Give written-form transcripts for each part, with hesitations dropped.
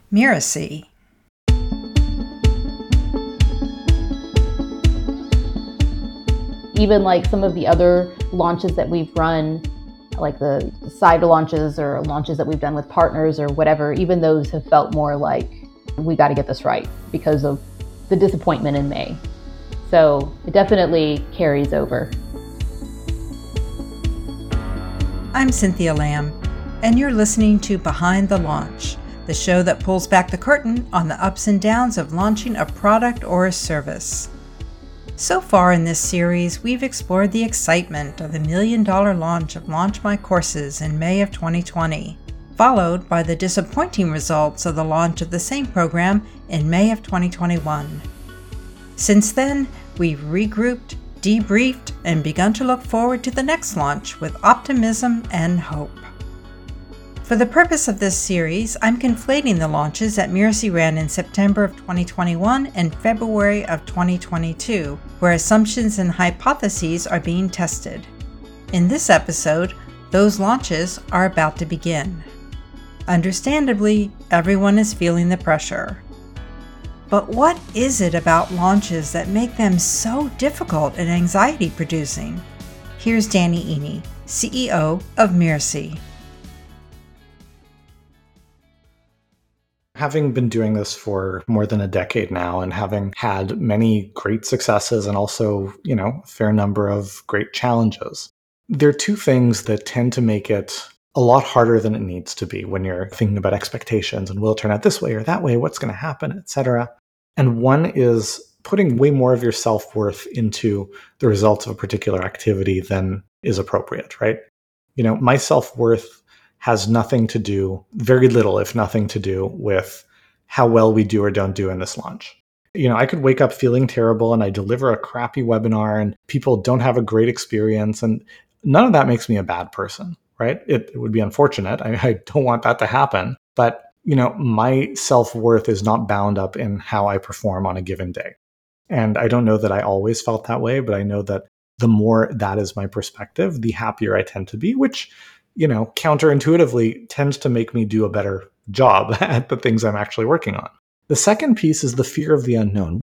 Miracy. Even like some of the other launches that we've run, like the side launches or launches that we've done with partners or whatever, even those have felt more like we got to get this right because of the disappointment in May. So it definitely carries over. I'm Cynthia Lamb, and you're listening to Behind the Launch, the show that pulls back the curtain on the ups and downs of launching a product or a service. So far in this series, we've explored the excitement of the $1 million launch of Launch My Courses in May of 2020, followed by the disappointing results of the launch of the same program in May of 2021. Since then, we've regrouped, debriefed, and begun to look forward to the next launch with optimism and hope. For the purpose of this series, I'm conflating the launches that Miracy ran in September of 2021 and February of 2022, where assumptions and hypotheses are being tested. In this episode, those launches are about to begin. Understandably, everyone is feeling the pressure. But what is it about launches that make them so difficult and anxiety-producing? Here's Danny Iny, CEO of Miracy. Having been doing this for more than a decade now and having had many great successes and also, a fair number of great challenges, there are two things that tend to make it a lot harder than it needs to be when you're thinking about expectations and will it turn out this way or that way, what's going to happen, etc. And one is putting way more of your self-worth into the results of a particular activity than is appropriate, right? My self-worth has nothing to do, very little, if nothing to do with how well we do or don't do in this launch. I could wake up feeling terrible and I deliver a crappy webinar and people don't have a great experience, and none of that makes me a bad person, right? It would be unfortunate. I don't want that to happen. But, my self-worth is not bound up in how I perform on a given day. And I don't know that I always felt that way, but I know that the more that is my perspective, the happier I tend to be, which counterintuitively tends to make me do a better job at the things I'm actually working on. The second piece is the fear of the unknown.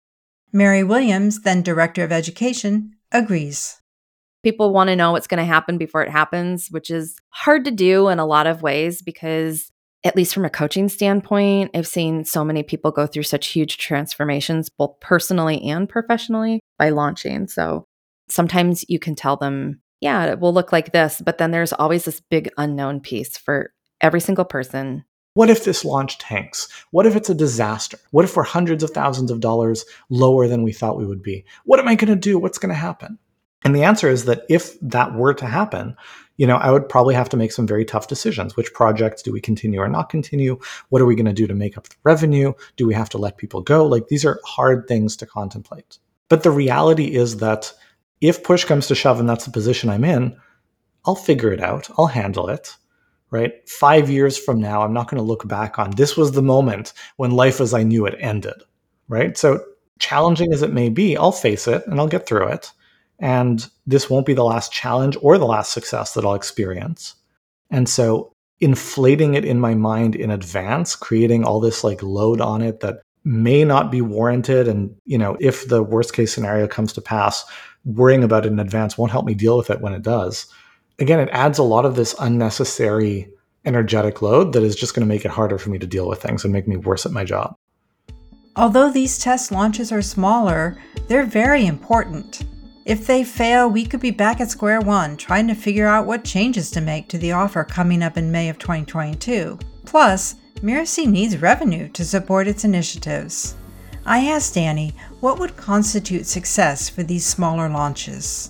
Mary Williams, then Director of Education, agrees. People want to know what's going to happen before it happens, which is hard to do in a lot of ways because, at least from a coaching standpoint, I've seen so many people go through such huge transformations, both personally and professionally, by launching. So sometimes you can tell them, yeah, it will look like this, but then there's always this big unknown piece for every single person. What if this launch tanks? What if it's a disaster? What if we're hundreds of thousands of dollars lower than we thought we would be? What am I going to do? What's going to happen? And the answer is that if that were to happen, I would probably have to make some very tough decisions. Which projects do we continue or not continue? What are we going to do to make up the revenue? Do we have to let people go? These are hard things to contemplate. But the reality is that if push comes to shove and that's the position I'm in, I'll figure it out. I'll handle it, right? 5 years from now, I'm not going to look back on this was the moment when life as I knew it ended, right? So challenging as it may be, I'll face it and I'll get through it. And this won't be the last challenge or the last success that I'll experience. And so inflating it in my mind in advance, creating all this load on it that may not be warranted. And, if the worst case scenario comes to pass, worrying about it in advance won't help me deal with it when it does. Again, it adds a lot of this unnecessary energetic load that is just going to make it harder for me to deal with things and make me worse at my job. Although these test launches are smaller, they're very important. If they fail, we could be back at square one, trying to figure out what changes to make to the offer coming up in May of 2022. Plus, Miracy needs revenue to support its initiatives. I asked Danny, what would constitute success for these smaller launches?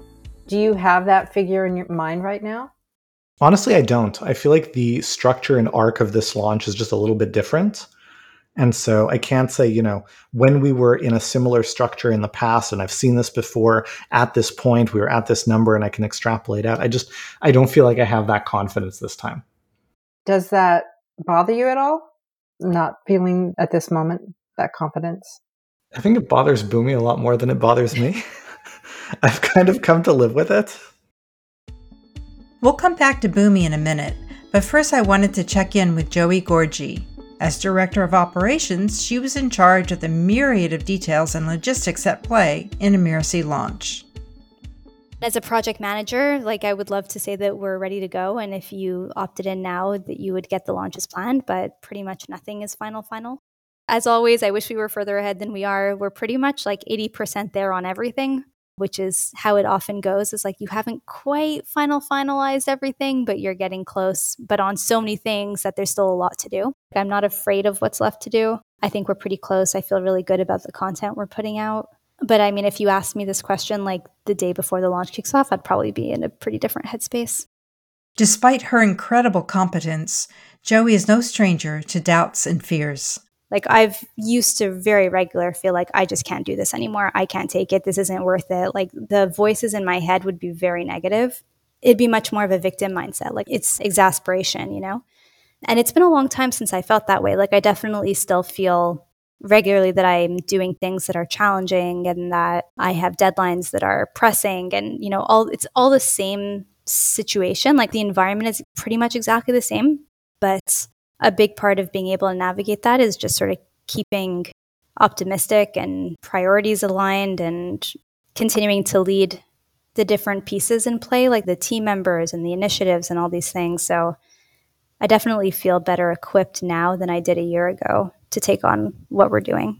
Do you have that figure in your mind right now? Honestly, I don't. I feel like the structure and arc of this launch is just a little bit different. And so I can't say, when we were in a similar structure in the past, and I've seen this before, at this point, we were at this number and I can extrapolate out. I don't feel like I have that confidence this time. Does that bother you at all? Not feeling at this moment that confidence? I think it bothers Boomi a lot more than it bothers me. I've kind of come to live with it. We'll come back to Boomi in a minute, but first I wanted to check in with Joey Gorgie. As Director of Operations, she was in charge of the myriad of details and logistics at play in a Miracy launch. As a project manager, I would love to say that we're ready to go, and if you opted in now, that you would get the launch as planned, but pretty much nothing is final. As always, I wish we were further ahead than we are. We're pretty much 80% there on everything, which is how it often goes. It's you haven't quite finalized everything, but you're getting close, but on so many things that there's still a lot to do. I'm not afraid of what's left to do. I think we're pretty close. I feel really good about the content we're putting out. But I mean, if you asked me this question the day before the launch kicks off, I'd probably be in a pretty different headspace. Despite her incredible competence, Joey is no stranger to doubts and fears. I've used to very regular feel I just can't do this anymore. I can't take it. This isn't worth it. The voices in my head would be very negative. It'd be much more of a victim mindset. It's exasperation, And it's been a long time since I felt that way. I definitely still feel regularly that I'm doing things that are challenging and that I have deadlines that are pressing and, it's all the same situation. The environment is pretty much exactly the same, but a big part of being able to navigate that is just sort of keeping optimistic and priorities aligned and continuing to lead the different pieces in play, the team members and the initiatives and all these things. So I definitely feel better equipped now than I did a year ago to take on what we're doing.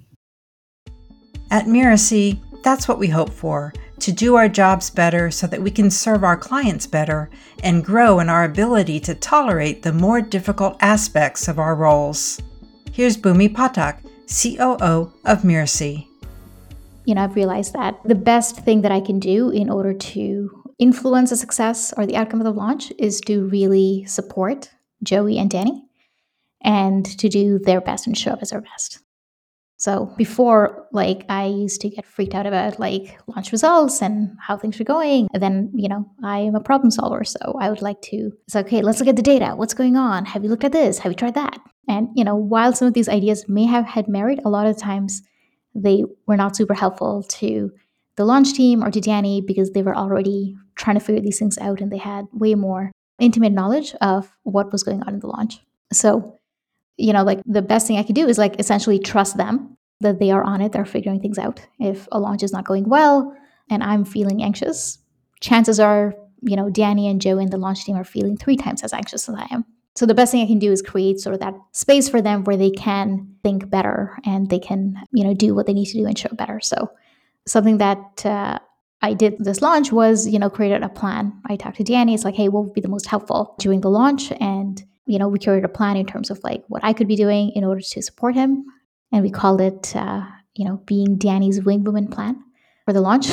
At Miracy, that's what we hope for, to do our jobs better so that we can serve our clients better and grow in our ability to tolerate the more difficult aspects of our roles. Here's Bhumi Pathak, COO of Miracy. I've realized that the best thing that I can do in order to influence the success or the outcome of the launch is to really support Joey and Danny and to do their best and show up as their best. So before, I used to get freaked out about launch results and how things are going. And then, I am a problem solver. So I would like to say, okay, let's look at the data. What's going on? Have you looked at this? Have you tried that? And, while some of these ideas may have had merit, a lot of times they were not super helpful to the launch team or to Danny because they were already trying to figure these things out and they had way more intimate knowledge of what was going on in the launch. So the best thing I could do is essentially trust them that they are on it, they're figuring things out. If a launch is not going well and I'm feeling anxious, chances are, Danny and Joe and the launch team are feeling 3 times as anxious as I am. So the best thing I can do is create sort of that space for them where they can think better and they can, do what they need to do and show better. So something that I did this launch was, created a plan. I talked to Danny. It's hey, what would be the most helpful during the launch? And we created a plan in terms of what I could be doing in order to support him. And we called it, being Danny's wing woman plan for the launch.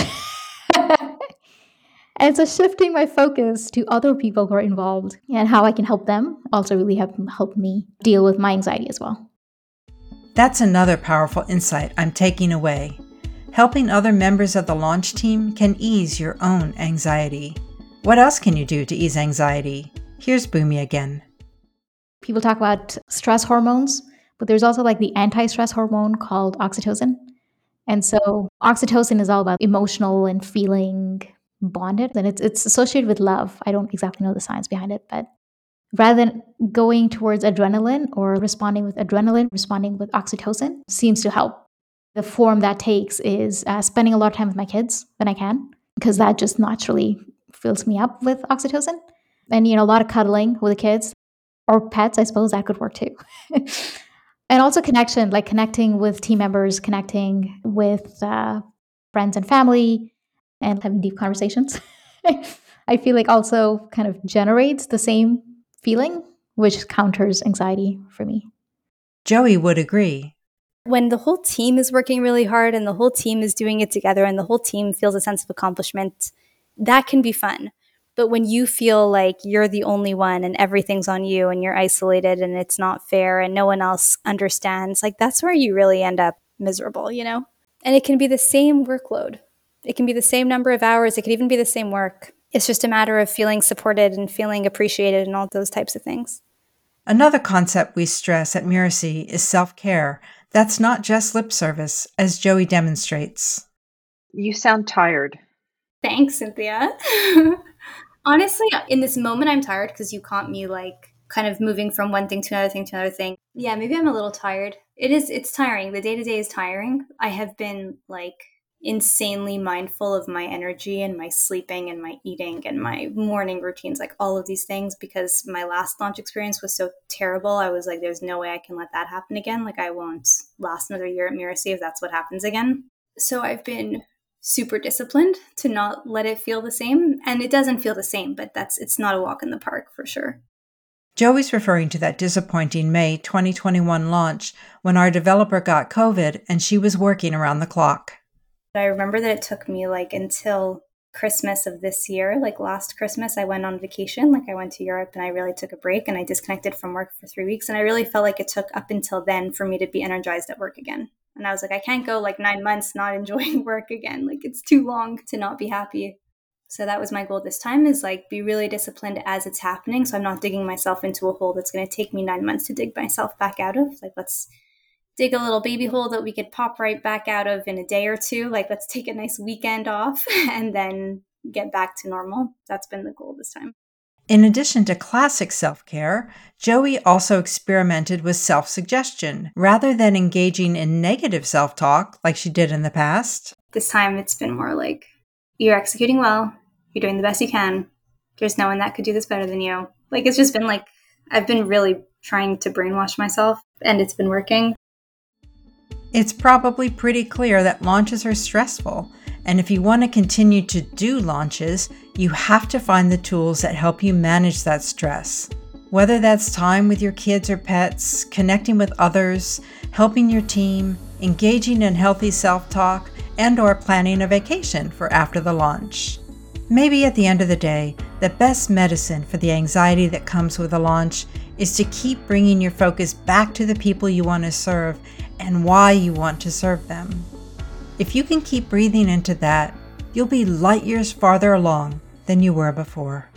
And so shifting my focus to other people who are involved and how I can help them also really help me deal with my anxiety as well. That's another powerful insight I'm taking away. Helping other members of the launch team can ease your own anxiety. What else can you do to ease anxiety? Here's Bhumi again. People talk about stress hormones, but there's also the anti-stress hormone called oxytocin. And so oxytocin is all about emotional and feeling bonded, and it's associated with love. I don't exactly know the science behind it, but rather than going towards adrenaline or responding with adrenaline, responding with oxytocin seems to help. The form that takes is spending a lot of time with my kids when I can, because that just naturally fills me up with oxytocin. And, a lot of cuddling with the kids or pets, I suppose that could work too. And also connection, connecting with team members, connecting with friends and family, and having deep conversations. I feel also kind of generates the same feeling, which counters anxiety for me. Joey would agree. When the whole team is working really hard and the whole team is doing it together and the whole team feels a sense of accomplishment, that can be fun. But when you feel you're the only one and everything's on you and you're isolated and it's not fair and no one else understands, that's where you really end up miserable, And it can be the same workload. It can be the same number of hours. It could even be the same work. It's just a matter of feeling supported and feeling appreciated and all those types of things. Another concept we stress at Miracy is self-care. That's not just lip service, as Joey demonstrates. You sound tired. Thanks, Cynthia. Honestly, in this moment, I'm tired because you caught me kind of moving from one thing to another thing to another thing. Yeah, maybe I'm a little tired. It's tiring. The day-to-day is tiring. I have been like insanely mindful of my energy and my sleeping and my eating and my morning routines, like all of these things, because my last launch experience was so terrible. I was like, there's no way I can let that happen again. Like, I won't last another year at Mirasee if that's what happens again. So I've been super disciplined to not let it feel the same. And it doesn't feel the same, but it's not a walk in the park for sure. Joey's referring to that disappointing May 2021 launch when our developer got COVID and she was working around the clock. I remember that it took me like until Christmas of this year, like last Christmas, I went on vacation. Like I went to Europe and I really took a break and I disconnected from work for 3 weeks. And I really felt like it took up until then for me to be energized at work again. And I was like, I can't go like 9 months not enjoying work again. Like it's too long to not be happy. So that was my goal this time, is like be really disciplined as it's happening. So I'm not digging myself into a hole that's going to take me 9 months to dig myself back out of. Like, let's dig a little baby hole that we could pop right back out of in a day or two. Like, let's take a nice weekend off and then get back to normal. That's been the goal this time. In addition to classic self-care, Joey also experimented with self-suggestion rather than engaging in negative self-talk like she did in the past. This time it's been more like, you're executing well, you're doing the best you can, there's no one that could do this better than you. Like, it's just been like, I've been really trying to brainwash myself, and it's been working. It's probably pretty clear that launches are stressful, and if you want to continue to do launches, you have to find the tools that help you manage that stress. Whether that's time with your kids or pets, connecting with others, helping your team, engaging in healthy self-talk, and/or planning a vacation for after the launch. Maybe at the end of the day, the best medicine for the anxiety that comes with a launch is to keep bringing your focus back to the people you want to serve and why you want to serve them. If you can keep breathing into that, you'll be light years farther along than you were before.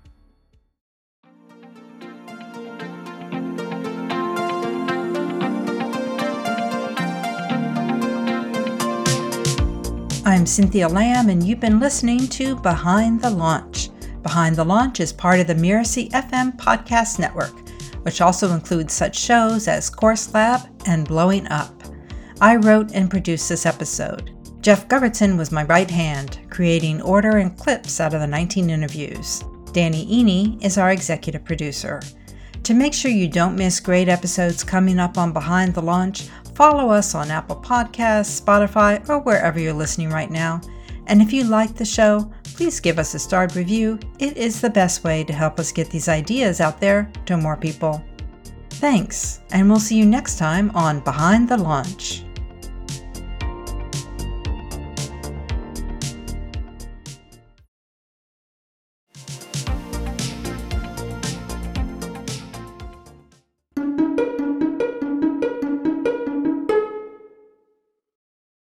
I'm Cynthia Lamb, and you've been listening to Behind the Launch. Behind the Launch is part of the Mirasee FM podcast network, which also includes such shows as Course Lab and Blowing Up. I wrote and produced this episode. Jeff Govertson was my right hand, creating order and clips out of the 19 interviews. Danny Eni is our executive producer. To make sure you don't miss great episodes coming up on Behind the Launch, follow us on Apple Podcasts, Spotify, or wherever you're listening right now. And if you like the show, please give us a starred review. It is the best way to help us get these ideas out there to more people. Thanks, and we'll see you next time on Behind the Launch.